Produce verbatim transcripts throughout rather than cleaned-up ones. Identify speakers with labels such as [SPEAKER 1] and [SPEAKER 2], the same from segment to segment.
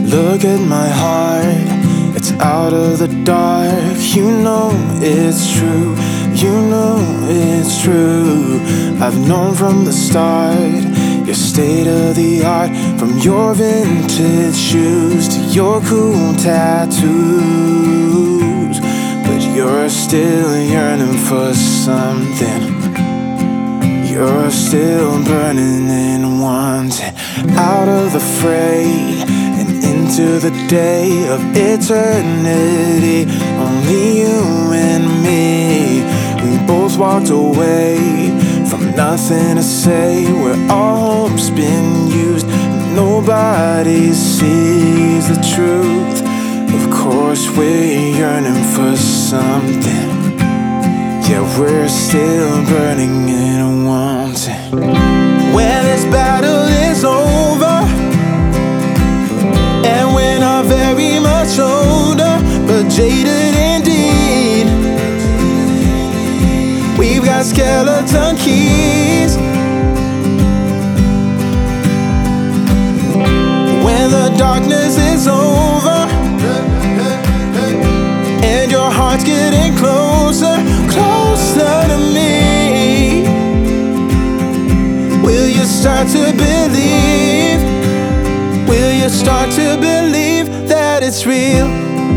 [SPEAKER 1] Look at my heart, it's out of the dark. You know it's true, you know it's true. I've known from the start, you're state of the art. From your vintage shoes to your cool tattoos, but you're still yearning for something. You're still burning and wanting out of the fray and into the day of eternity. Only you and me, we both walked away from nothing to say, where all hope's been used. Nobody sees the truth. Of course we're yearning for something. Yeah, we're still burning and wanting. When this battle is over, and we're not very much older, but jaded indeed, we've got skeleton keys. When the darkness is over, and your heart's getting closer, closer to me, will you start to believe? Will you start to believe that it's real?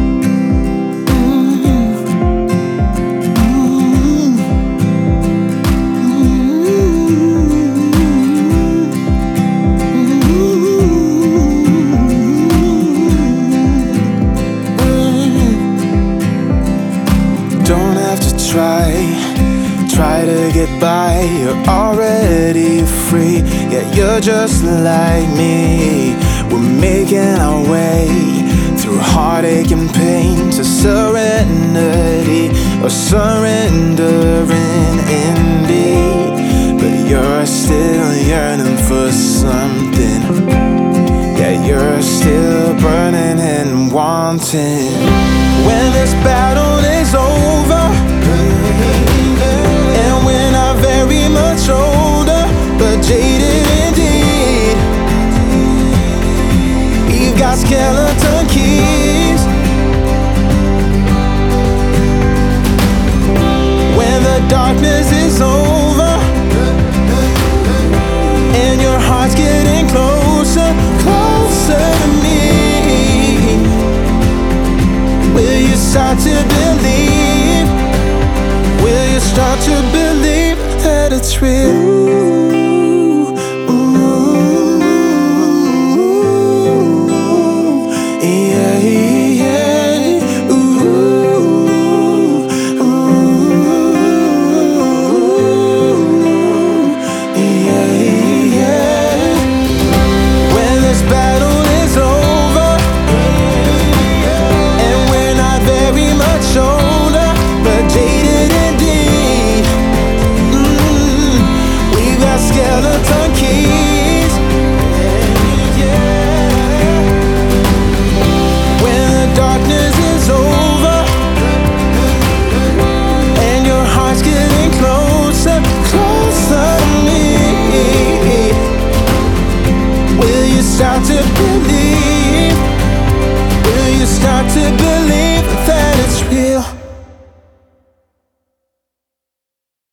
[SPEAKER 1] Don't have to try, try to get by. You're already free. Yeah, you're just like me. We're making our way through heartache and pain to serenity, or surrendering indeed. But you're still yearning for something. Yeah, you're still burning and wanting. When this battle is over, and we're not very much older, but jaded indeed, we've got skeleton keys.